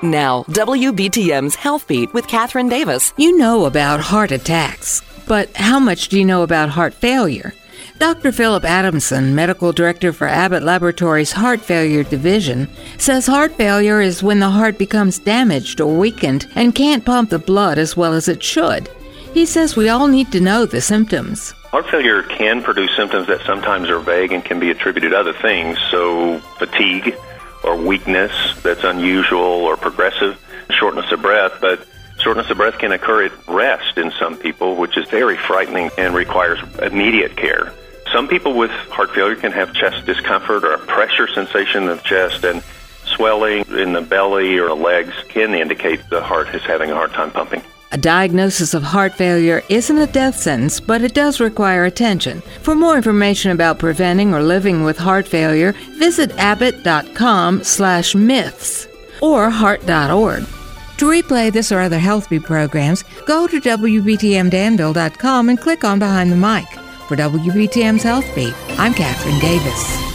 Now, WBTM's Health Beat with Catherine Davis. You know about heart attacks, but how much do you know about heart failure? Dr. Philip Adamson, Medical Director for Abbott Laboratories Heart Failure Division, says heart failure is when the heart becomes damaged or weakened and can't pump the blood as well as it should. He says we all need to know the symptoms. Heart failure can produce symptoms that sometimes are vague and can be attributed to other things, so fatigue or weakness that's unusual or progressive, shortness of breath, but shortness of breath can occur at rest in some people, which is very frightening and requires immediate care. Some people with heart failure can have chest discomfort or a pressure sensation in the chest, and swelling in the belly or the legs can indicate the heart is having a hard time pumping. A diagnosis of heart failure isn't a death sentence, but it does require attention. For more information about preventing or living with heart failure, visit abbott.com/myths or heart.org. To replay this or other HealthBeat programs, go to WBTMDanville.com and click on Behind the Mic. For WBTM's HealthBeat, I'm Catherine Davis.